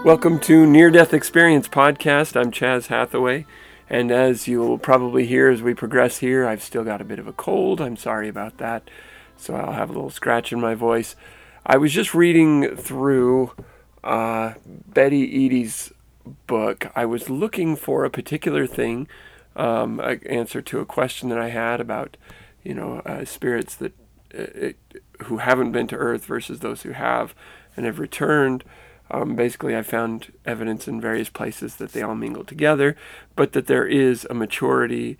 Welcome to Near Death Experience Podcast. I'm Chaz Hathaway, and as you'll probably hear as we progress here, I've still got a bit of a cold. I'm sorry about that, so I'll have a little scratch in my voice. I was just reading through Betty Eadie's book. I was looking for a particular thing, an answer to a question that I had about, spirits that who haven't been to Earth versus those who have and have returned. Basically, I found evidence in various places that they all mingle together, but that there is a maturity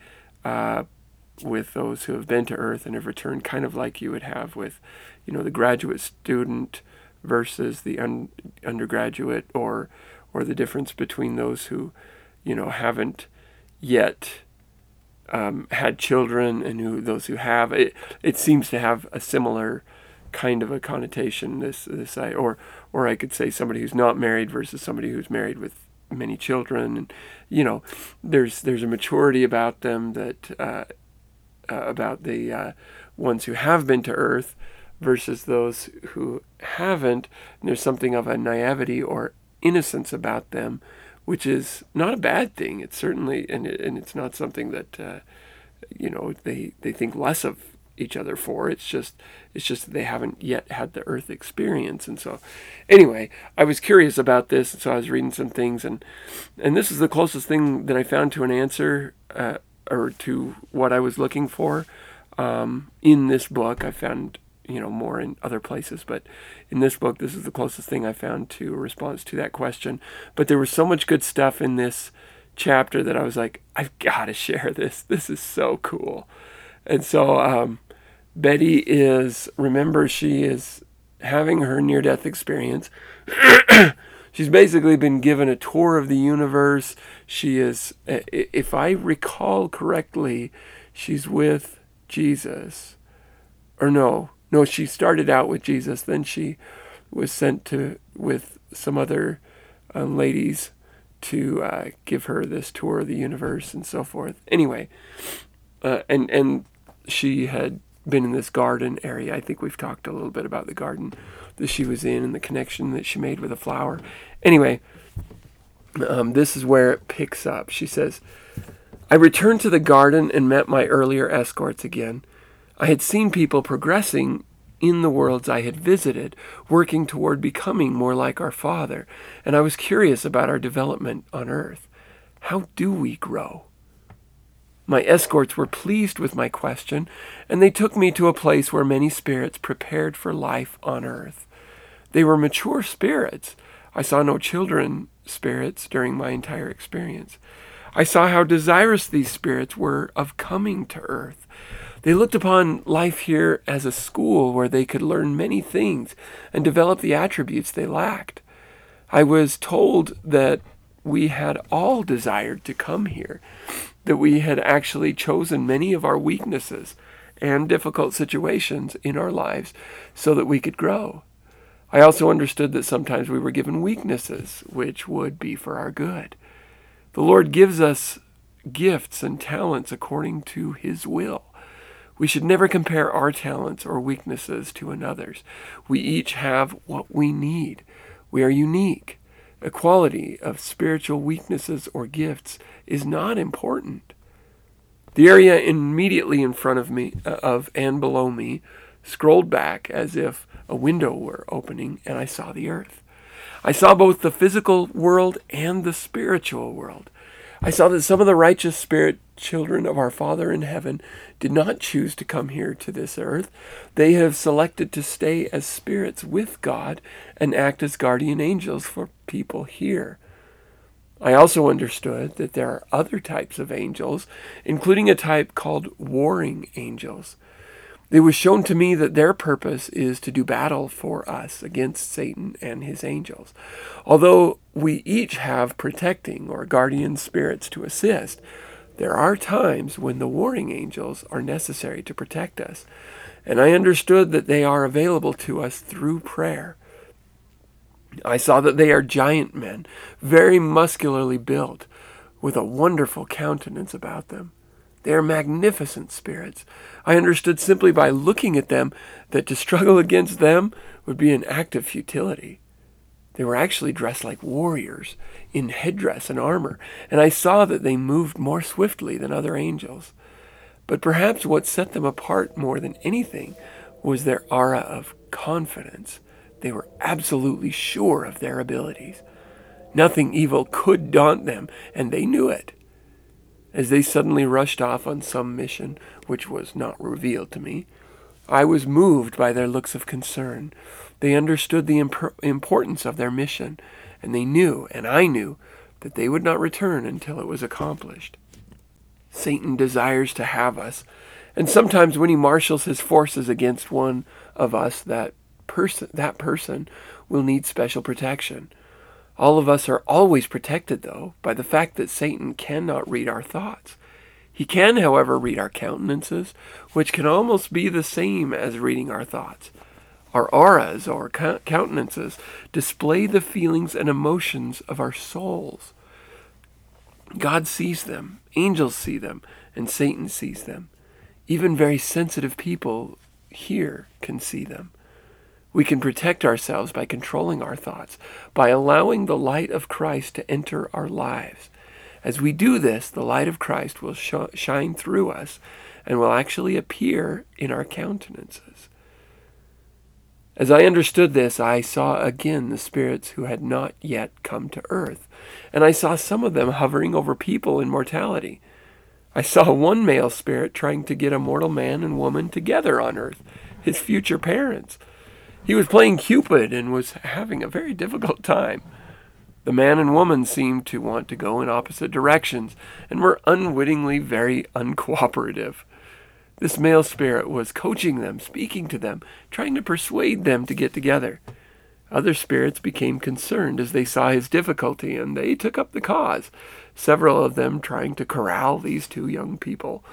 with those who have been to Earth and have returned, kind of like you would have with, the graduate student versus the undergraduate, or the difference between those who, haven't yet had children and those who have. It seems to have a similar kind of a connotation, or I could say somebody who's not married versus somebody who's married with many children, and there's a maturity about them that about the ones who have been to Earth versus those who haven't. And there's something of a naivety or innocence about them, which is not a bad thing. It's certainly, and it's not something that they think less of each other for. It's just that they haven't yet had the Earth experience. And so anyway, I was curious about this, and so I was reading some things, and this is the closest thing that I found to an answer or to what I was looking for in this book. I found more in other places, but in this book, this is the closest thing I found to a response to that question. But there was so much good stuff in this chapter that I was like, I've got to share this. This is so cool. And so Betty she is having her near-death experience. She's basically been given a tour of the universe. She is, if I recall correctly, she's with Jesus. Or no, she started out with Jesus. Then she was sent with some other ladies to give her this tour of the universe and so forth. Anyway, and she had been in this garden area. I think we've talked a little bit about the garden that she was in and the connection that she made with a flower. Anyway, this is where it picks up. She says, I returned to the garden and met my earlier escorts again. I had seen people progressing in the worlds I had visited, working toward becoming more like our Father, and I was curious about our development on Earth. How do we grow? My escorts were pleased with my question, and they took me to a place where many spirits prepared for life on Earth. They were mature spirits. I saw no children spirits during my entire experience. I saw how desirous these spirits were of coming to Earth. They looked upon life here as a school where they could learn many things and develop the attributes they lacked. I was told that we had all desired to come here, that we had actually chosen many of our weaknesses and difficult situations in our lives so that we could grow. I also understood that sometimes we were given weaknesses which would be for our good. The Lord gives us gifts and talents according to His will. We should never compare our talents or weaknesses to another's. We each have what we need. We are unique. Equality of spiritual weaknesses or gifts is not important. The area immediately in front of me, and below me, scrolled back as if a window were opening, and I saw the Earth. I saw both the physical world and the spiritual world. I saw that some of the righteous spirit children of our Father in heaven did not choose to come here to this earth. They have selected to stay as spirits with God and act as guardian angels for people here. I also understood that there are other types of angels, including a type called warring angels. It was shown to me that their purpose is to do battle for us against Satan and his angels. Although we each have protecting or guardian spirits to assist, there are times when the warring angels are necessary to protect us, and I understood that they are available to us through prayer. I saw that they are giant men, very muscularly built, with a wonderful countenance about them. They are magnificent spirits. I understood simply by looking at them that to struggle against them would be an act of futility. They were actually dressed like warriors in headdress and armor, and I saw that they moved more swiftly than other angels. But perhaps what set them apart more than anything was their aura of confidence. They were absolutely sure of their abilities. Nothing evil could daunt them, and they knew it. As they suddenly rushed off on some mission, which was not revealed to me, I was moved by their looks of concern. They understood the importance of their mission, and they knew, and I knew, that they would not return until it was accomplished. Satan desires to have us, and sometimes when he marshals his forces against one of us, that person will need special protection. All of us are always protected, though, by the fact that Satan cannot read our thoughts. He can, however, read our countenances, which can almost be the same as reading our thoughts. Our auras, or countenances, display the feelings and emotions of our souls. God sees them, angels see them, and Satan sees them. Even very sensitive people here can see them. We can protect ourselves by controlling our thoughts, by allowing the light of Christ to enter our lives. As we do this, the light of Christ will shine through us and will actually appear in our countenances. As I understood this, I saw again the spirits who had not yet come to earth, and I saw some of them hovering over people in mortality. I saw one male spirit trying to get a mortal man and woman together on earth, his future parents. He was playing Cupid and was having a very difficult time. The man and woman seemed to want to go in opposite directions and were unwittingly very uncooperative. This male spirit was coaching them, speaking to them, trying to persuade them to get together. Other spirits became concerned as they saw his difficulty, and they took up the cause, several of them trying to corral these two young people.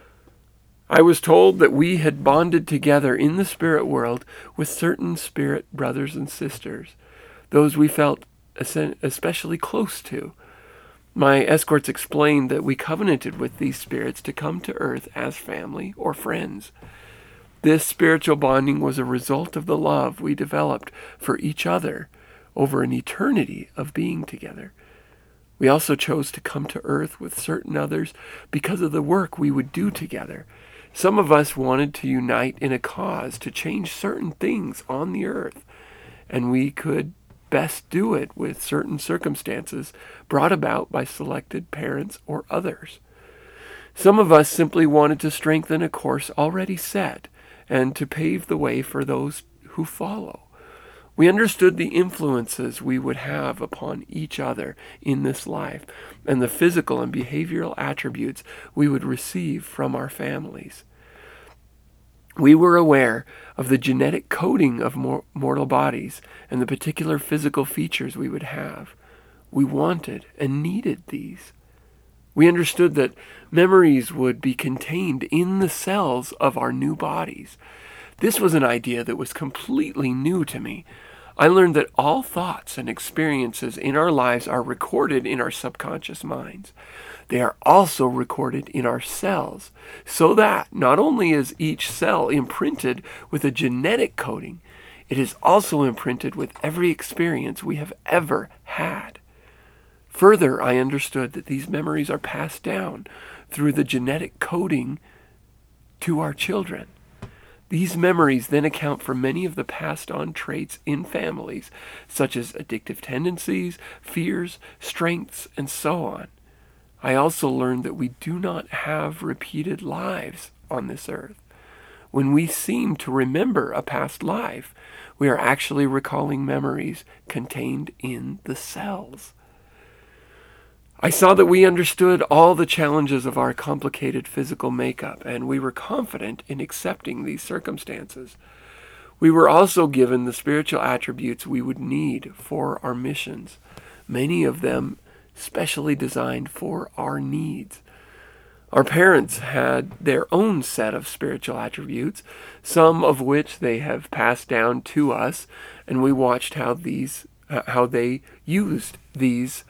I was told that we had bonded together in the spirit world with certain spirit brothers and sisters, those we felt especially close to. My escorts explained that we covenanted with these spirits to come to earth as family or friends. This spiritual bonding was a result of the love we developed for each other over an eternity of being together. We also chose to come to earth with certain others because of the work we would do together. Some of us wanted to unite in a cause to change certain things on the earth, and we could best do it with certain circumstances brought about by selected parents or others. Some of us simply wanted to strengthen a course already set and to pave the way for those who follow. We understood the influences we would have upon each other in this life and the physical and behavioral attributes we would receive from our families. We were aware of the genetic coding of mortal bodies and the particular physical features we would have. We wanted and needed these. We understood that memories would be contained in the cells of our new bodies. This was an idea that was completely new to me. I learned that all thoughts and experiences in our lives are recorded in our subconscious minds. They are also recorded in our cells, so that not only is each cell imprinted with a genetic coding, it is also imprinted with every experience we have ever had. Further, I understood that these memories are passed down through the genetic coding to our children. These memories then account for many of the passed-on traits in families, such as addictive tendencies, fears, strengths, and so on. I also learned that we do not have repeated lives on this earth. When we seem to remember a past life, we are actually recalling memories contained in the cells. I saw that we understood all the challenges of our complicated physical makeup, and we were confident in accepting these circumstances. We were also given the spiritual attributes we would need for our missions, many of them specially designed for our needs. Our parents had their own set of spiritual attributes, some of which they have passed down to us, and we watched how they used these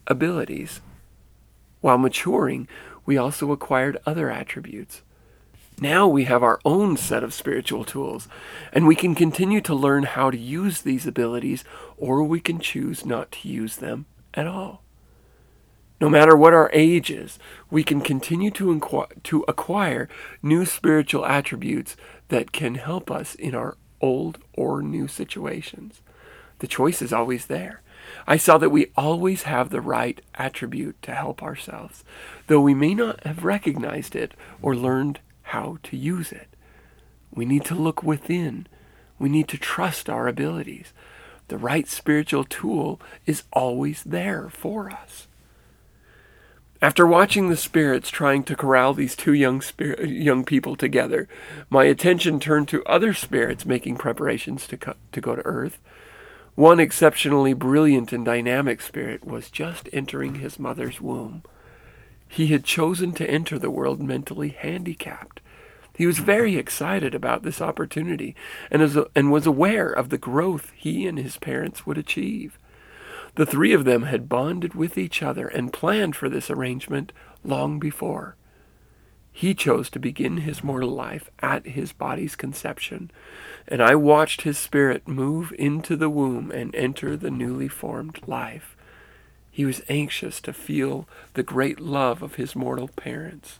abilities. While maturing, we also acquired other attributes. Now we have our own set of spiritual tools, and we can continue to learn how to use these abilities, or we can choose not to use them at all. No matter what our age is, we can continue to acquire new spiritual attributes that can help us in our old or new situations. The choice is always there. I saw that we always have the right attribute to help ourselves, though we may not have recognized it or learned how to use it. We need to look within. We need to trust our abilities. The right spiritual tool is always there for us. After watching the spirits trying to corral these two young people together, my attention turned to other spirits making preparations to go to Earth. One exceptionally brilliant and dynamic spirit was just entering his mother's womb. He had chosen to enter the world mentally handicapped. He was very excited about this opportunity and was aware of the growth he and his parents would achieve. The three of them had bonded with each other and planned for this arrangement long before. He chose to begin his mortal life at his body's conception, and I watched his spirit move into the womb and enter the newly formed life. He was anxious to feel the great love of his mortal parents.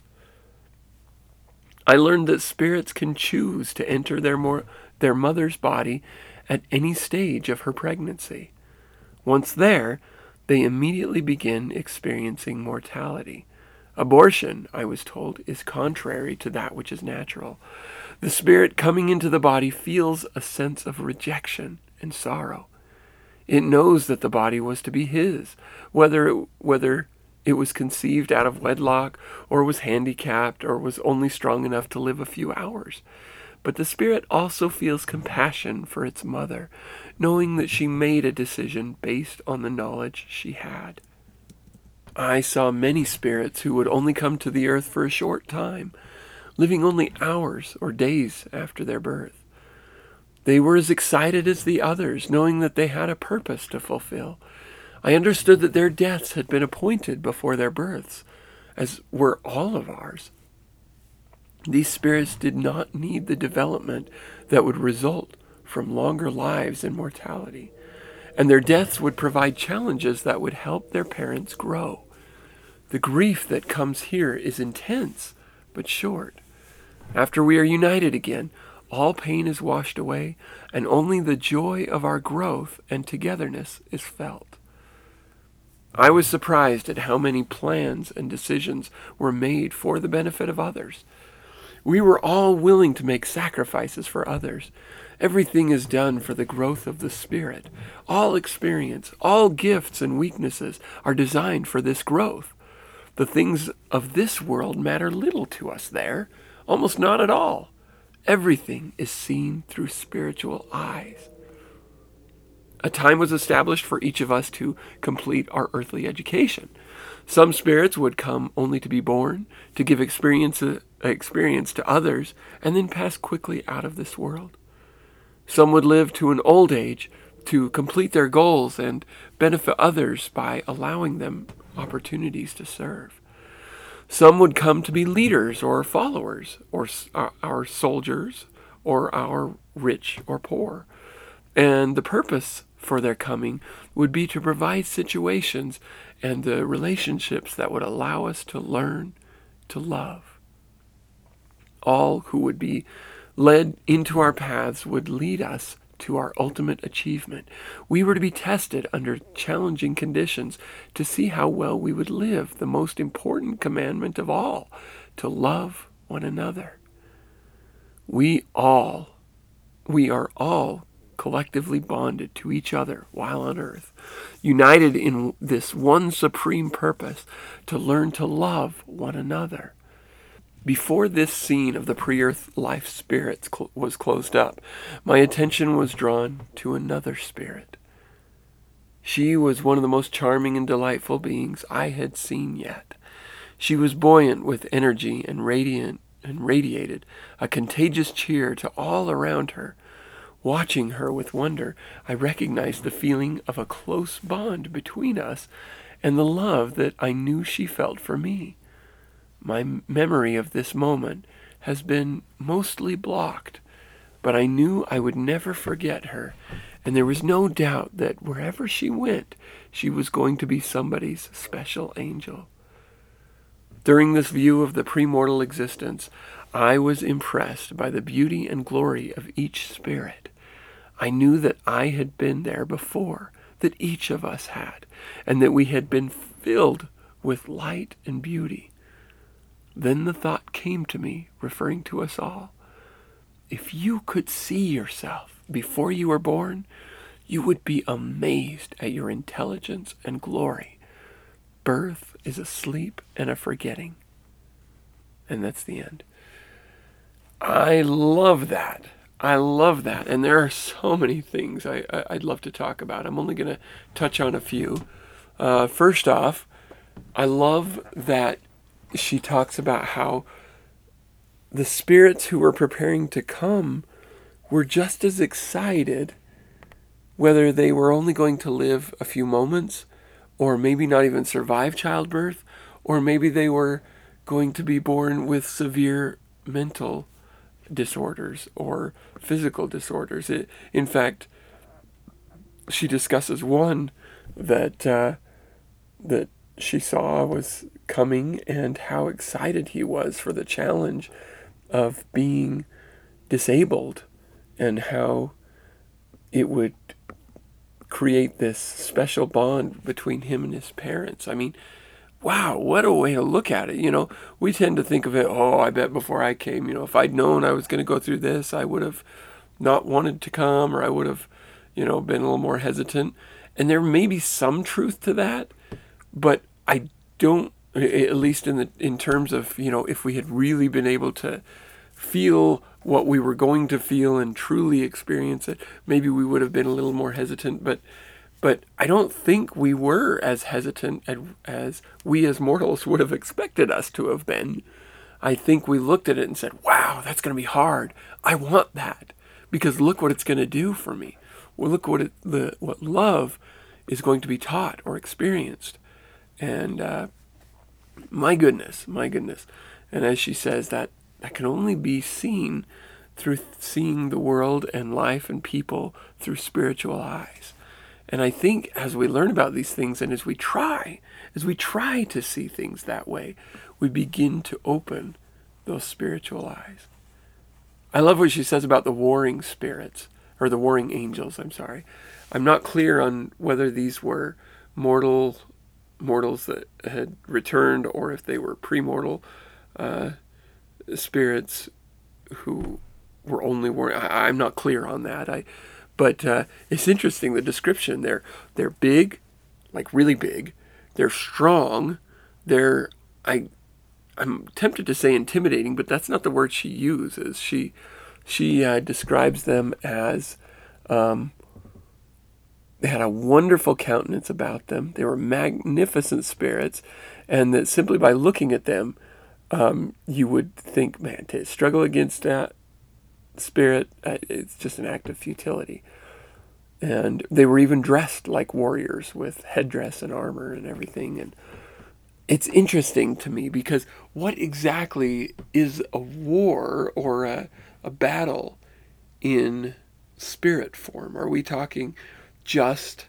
I learned that spirits can choose to enter their mother's body at any stage of her pregnancy. Once there, they immediately begin experiencing mortality. Abortion, I was told, is contrary to that which is natural. The spirit coming into the body feels a sense of rejection and sorrow. It knows that the body was to be his, whether it was conceived out of wedlock, or was handicapped, or was only strong enough to live a few hours. But the spirit also feels compassion for its mother, knowing that she made a decision based on the knowledge she had. I saw many spirits who would only come to the earth for a short time, living only hours or days after their birth. They were as excited as the others, knowing that they had a purpose to fulfill. I understood that their deaths had been appointed before their births, as were all of ours. These spirits did not need the development that would result from longer lives and mortality, and their deaths would provide challenges that would help their parents grow. The grief that comes here is intense, but short. After we are united again, all pain is washed away, and only the joy of our growth and togetherness is felt. I was surprised at how many plans and decisions were made for the benefit of others. We were all willing to make sacrifices for others. Everything is done for the growth of the spirit. All experience, all gifts and weaknesses are designed for this growth. The things of this world matter little to us there, almost not at all. Everything is seen through spiritual eyes. A time was established for each of us to complete our earthly education. Some spirits would come only to be born, to give experience to others, and then pass quickly out of this world. Some would live to an old age to complete their goals and benefit others by allowing them opportunities to serve. Some would come to be leaders or followers, or our soldiers, or our rich or poor. And the purpose for their coming would be to provide situations and the relationships that would allow us to learn to love. All who would be led into our paths would lead us to our ultimate achievement. We were to be tested under challenging conditions to see how well we would live the most important commandment of all, to love one another. We are all collectively bonded to each other while on earth, united in this one supreme purpose, to learn to love one another. Before this scene of the pre-earth life spirits was closed up, my attention was drawn to another spirit. She was one of the most charming and delightful beings I had seen yet. She was buoyant with energy and radiated a contagious cheer to all around her. Watching her with wonder, I recognized the feeling of a close bond between us and the love that I knew she felt for me. My memory of this moment has been mostly blocked, but I knew I would never forget her, and there was no doubt that wherever she went, she was going to be somebody's special angel. During this view of the premortal existence, I was impressed by the beauty and glory of each spirit. I knew that I had been there before, that each of us had, and that we had been filled with light and beauty. Then the thought came to me, referring to us all. If you could see yourself before you were born, you would be amazed at your intelligence and glory. Birth is a sleep and a forgetting. And that's the end. I love that. I love that. And there are so many things I'd love to talk about. I'm only going to touch on a few. First off, I love that she talks about how the spirits who were preparing to come were just as excited, whether they were only going to live a few moments, or maybe not even survive childbirth, or maybe they were going to be born with severe mental disorders or physical disorders. In fact, she discusses one that that she saw was coming and how excited he was for the challenge of being disabled and how it would create this special bond between him and his parents. I mean, wow, what a way to look at it. You know, we tend to think of it, oh, I bet before I came, if I'd known I was going to go through this, I would have not wanted to come, or I would have, been a little more hesitant. And there may be some truth to that, but I don't, at least in terms of, if we had really been able to feel what we were going to feel and truly experience it, maybe we would have been a little more hesitant. But I don't think we were as hesitant as we as mortals would have expected us to have been. I think we looked at it and said, wow, that's going to be hard. I want that, because look what it's going to do for me. Well, look what love is going to be taught or experienced. And my goodness. And as she says, that can only be seen through seeing the world and life and people through spiritual eyes. And I think as we learn about these things and as we try to see things that way, we begin to open those spiritual eyes. I love what she says about the warring spirits, or the warring angels, I'm sorry. I'm not clear on whether these were mortals that had returned, or if they were premortal spirits who were only warring. I'm not clear on that. But it's interesting, the description. They're big, like really big. They're strong. I'm tempted to say intimidating, but that's not the word she uses. She describes them as they had a wonderful countenance about them. They were magnificent spirits, and that simply by looking at them, you would think, man, to struggle against that spirit, it's just an act of futility. And they were even dressed like warriors with headdress and armor and everything. And it's interesting to me, because what exactly is a war or a battle in spirit form? Are we talking just,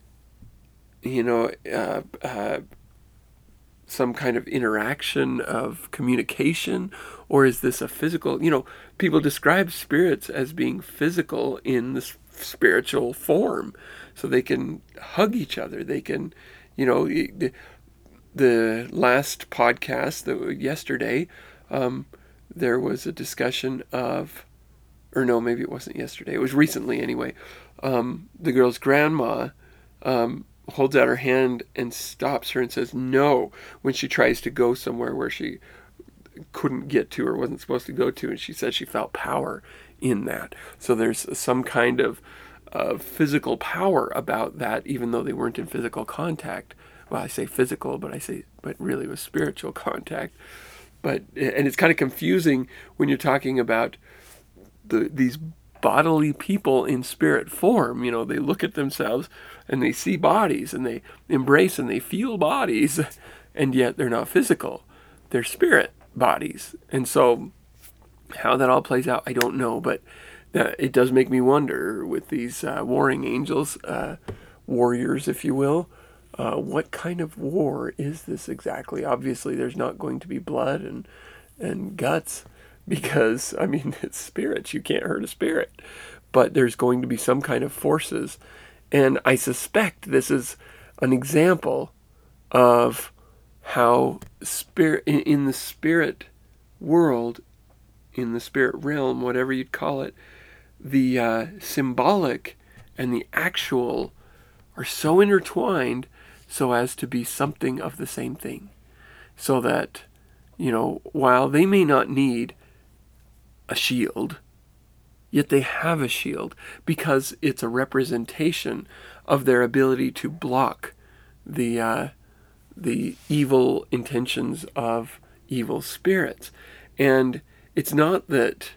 some kind of interaction of communication, or is this a physical? People describe spirits as being physical in the spiritual form, so they can hug each other. They can, the last podcast yesterday, there was a discussion of, or no, maybe it wasn't yesterday. It was recently anyway. The girl's grandma holds out her hand and stops her and says no when she tries to go somewhere where she couldn't get to or wasn't supposed to go to, and she said she felt power in that. So there's some kind of physical power about that, even though they weren't in physical contact. Well, I say physical, but really it was spiritual contact. And it's kind of confusing when you're talking about these bodily people in spirit form. They look at themselves and they see bodies and they embrace and they feel bodies, and yet they're not physical. They're spirit bodies. And so How that all plays out, I don't know, but it does make me wonder with these warring angels, warriors, if you will. What kind of war is this exactly? Obviously, there's not going to be blood and guts because, I mean, it's spirits. You can't hurt a spirit. But there's going to be some kind of forces. And I suspect this is an example of how spirit in the spirit world, in the spirit realm, whatever you'd call it, the symbolic and the actual are so intertwined so as to be something of the same thing. So that, while they may not need a shield, yet they have a shield because it's a representation of their ability to block the evil intentions of evil spirits. And it's not that,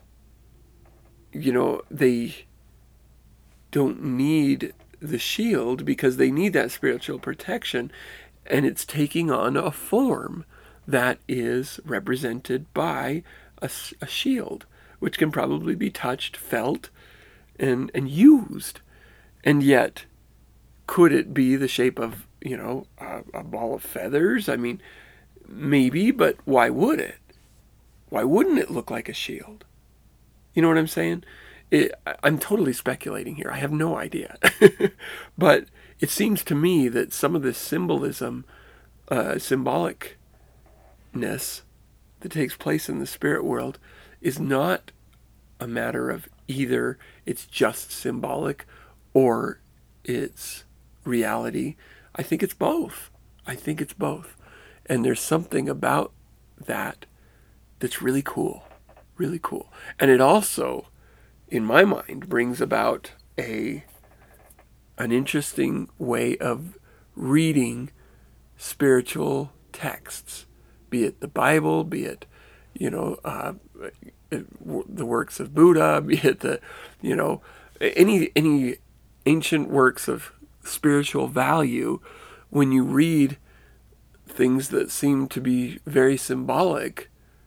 they don't need the shield because they need that spiritual protection, and it's taking on a form that is represented by a shield, which can probably be touched, felt, and used. And yet, could it be the shape of, a ball of feathers? I mean, maybe, but why would it? Why wouldn't it look like a shield? You know what I'm saying? I'm totally speculating here. I have no idea. But it seems to me that some of this symbolism, symbolicness that takes place in the spirit world is not a matter of either it's just symbolic or it's reality. I think it's both. I think it's both. And there's something about that that's really cool. Really cool. And it also, in my mind, brings about an interesting way of reading spiritual texts, be it the Bible, be it, the works of Buddha, be it any ancient works of spiritual value. When you read things that seem to be very symbolic,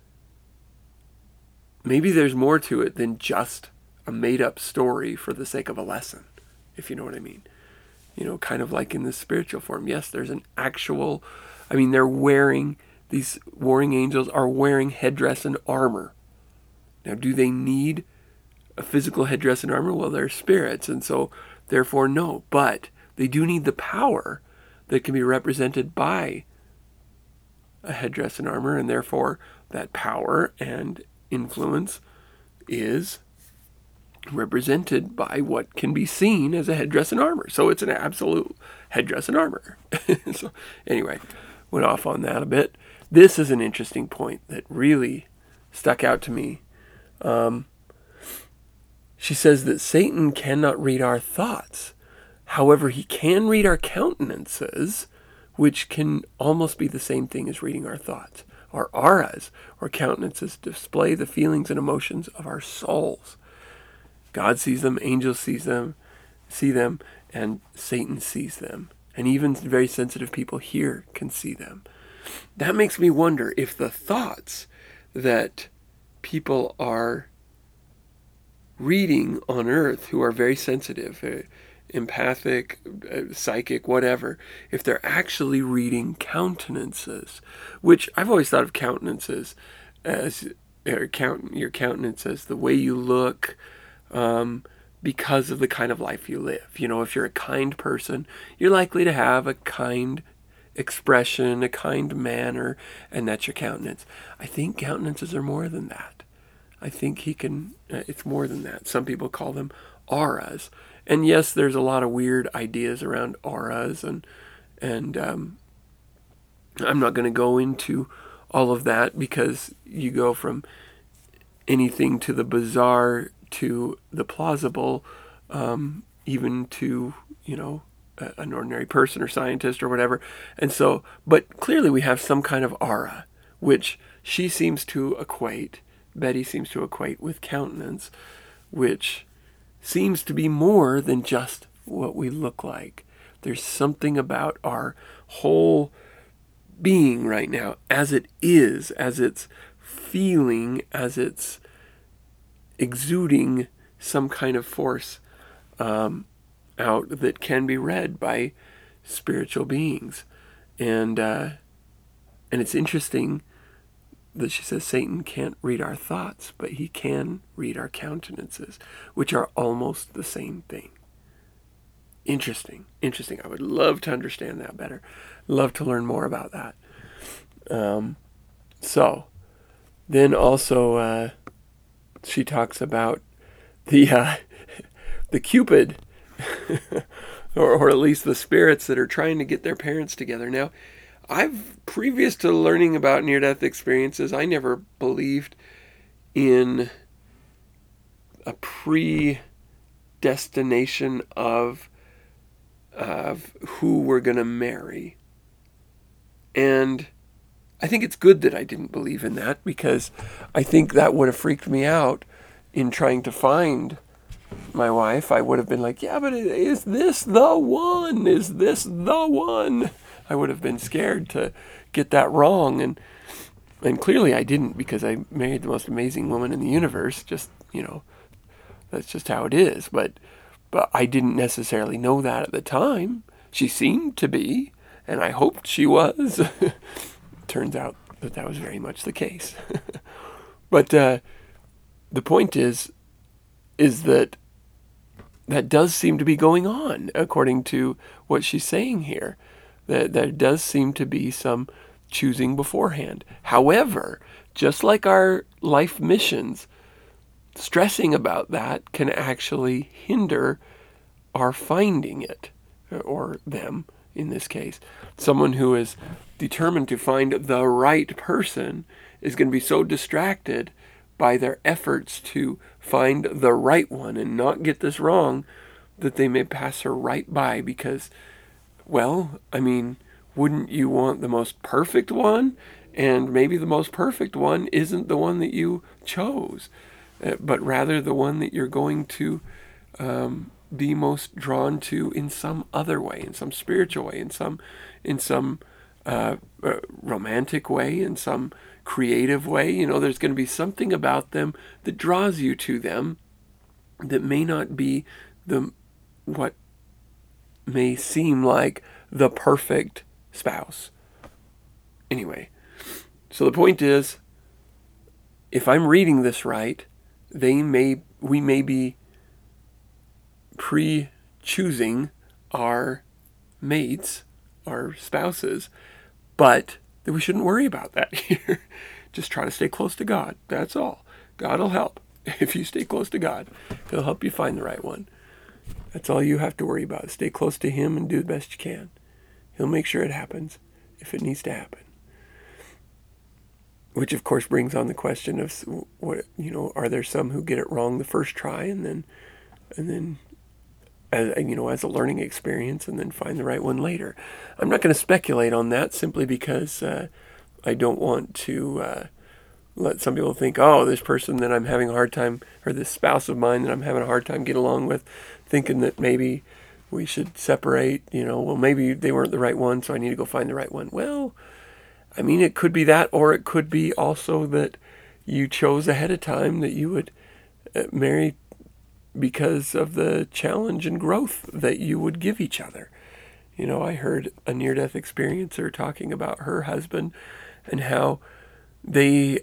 maybe there's more to it than just a made-up story for the sake of a lesson, if you know what I mean. Kind of like in the spiritual form. Yes, there's an actual, these warring angels are wearing headdress and armor. Now, do they need a physical headdress and armor? Well, they're spirits, and so, therefore, no. But they do need the power that can be represented by a headdress and armor, and therefore, that power and influence is represented by what can be seen as a headdress and armor. So it's an absolute headdress and armor. So anyway, went off on that a bit. This is an interesting point that really stuck out to me. She says that Satan cannot read our thoughts. However, he can read our countenances, which can almost be the same thing as reading our thoughts. Our auras, or countenances, display the feelings and emotions of our souls. God sees them, angels see them, and Satan sees them. And even very sensitive people here can see them. That makes me wonder if the thoughts that people are reading on earth who are very sensitive, empathic, psychic, whatever, if they're actually reading countenances, which I've always thought of countenances as your countenance as the way you look, because of the kind of life you live. If you're a kind person, you're likely to have a kind expression, a kind manner, and that's your countenance. I think countenances are more than that. I think it's more than that. Some people call them auras. And yes, there's a lot of weird ideas around auras, and I'm not going to go into all of that because you go from anything to the bizarre to the plausible, even to, an ordinary person or scientist or whatever. And so, but clearly we have some kind of aura, which Betty seems to equate with countenance, which seems to be more than just what we look like. There's something about our whole being right now, as it is, as it's feeling, as it's exuding some kind of force out that can be read by spiritual beings. And it's interesting that she says Satan can't read our thoughts, but he can read our countenances, which are almost the same thing. Interesting. I would love to understand that better. Love to learn more about that. So then also she talks about the Cupid, or at least the spirits that are trying to get their parents together. Now, previous to learning about near-death experiences, I never believed in a predestination of who we're going to marry. And I think it's good that I didn't believe in that, because I think that would have freaked me out in trying to find my wife. I would have been like, yeah, but is this the one? Is this the one? I would have been scared to get that wrong. And clearly I didn't, because I married the most amazing woman in the universe. Just, that's just how it is. But I didn't necessarily know that at the time. She seemed to be, and I hoped she was. Turns out that was very much the case. But the point is that does seem to be going on, according to what she's saying here. That there does seem to be some choosing beforehand. However, just like our life missions, stressing about that can actually hinder our finding it, or them in this case. Someone who is determined to find the right person is going to be so distracted by their efforts to find the right one and not get this wrong that they may pass her right by, because, well, I mean, wouldn't you want the most perfect one? And maybe the most perfect one isn't the one that you chose, but rather the one that you're going to be most drawn to in some other way, in some spiritual way, in some romantic way, in some creative way. There's going to be something about them that draws you to them that may not be what may seem like the perfect spouse. Anyway, so the point is, if I'm reading this right, we may be pre-choosing our mates, our spouses, but that we shouldn't worry about that here. Just try to stay close to God. That's all. God will help. If you stay close to God, He'll help you find the right one. That's all you have to worry about. Stay close to Him and do the best you can. He'll make sure it happens if it needs to happen. Which, of course, brings on the question of, are there some who get it wrong the first try and then as a learning experience, and then find the right one later? I'm not going to speculate on that, simply because I don't want to let some people think, oh, this person that I'm having a hard time, or this spouse of mine that I'm having a hard time getting along with, thinking that maybe we should separate, well, maybe they weren't the right one, so I need to go find the right one. Well, I mean, it could be that, or it could be also that you chose ahead of time that you would marry because of the challenge and growth that you would give each other. I heard a near-death experiencer talking about her husband and how they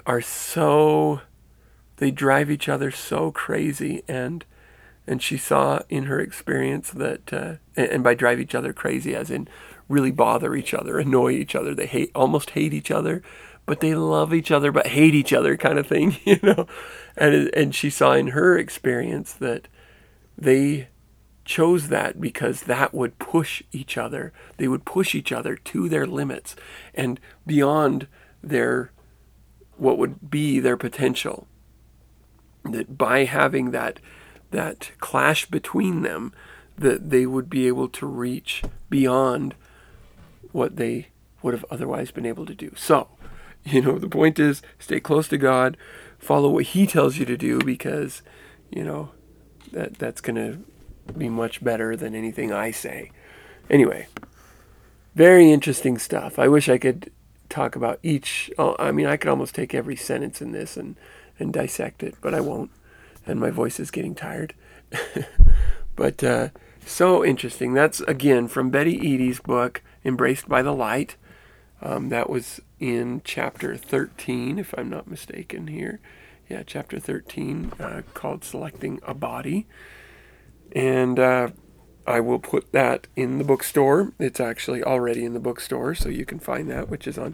drive each other so crazy, and she saw in her experience that, and by drive each other crazy as in really bother each other, annoy each other, they almost hate each other, but they love each other but hate each other, kind of thing, and she saw in her experience that they chose that because that would push each other. They would push each other to their limits and beyond what would be their potential. That by having that clash between them, that they would be able to reach beyond what they would have otherwise been able to do. So, the point is, stay close to God, follow what He tells you to do, because, that's going to be much better than anything I say. Anyway, very interesting stuff. I wish I could talk about each. I could almost take every sentence in this and dissect it, but I won't. and my voice is getting tired. But so interesting. That's, again, from Betty Eadie's book, Embraced by the Light. That was in chapter 13, if I'm not mistaken here. Yeah, chapter 13, called Selecting a Body. And I will put that in the bookstore. It's actually already in the bookstore, so you can find that, which is on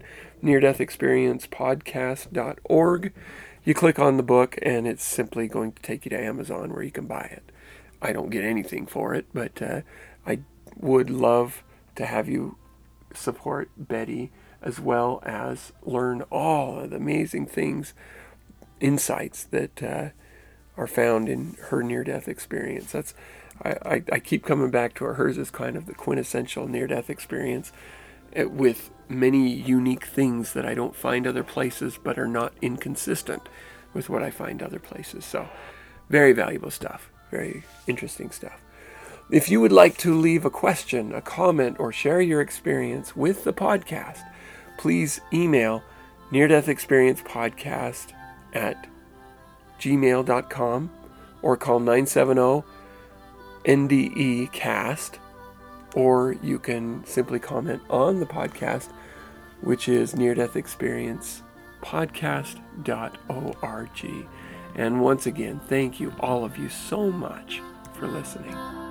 neardeathexperiencepodcast.org. You click on the book, and it's simply going to take you to Amazon where you can buy it. I don't get anything for it, but I would love to have you support Betty, as well as learn all of the amazing things, insights that are found in her near-death experience. I keep coming back to her. Hers is kind of the quintessential near-death experience, with many unique things that I don't find other places, but are not inconsistent with what I find other places. So, very valuable stuff. Very interesting stuff. If you would like to leave a question, a comment, or share your experience with the podcast, please email neardeathexperiencepodcast@gmail.com or call 970-NDE-CAST, or you can simply comment on the podcast, which is neardeathexperiencepodcast.org. And once again, thank you, all of you, so much for listening.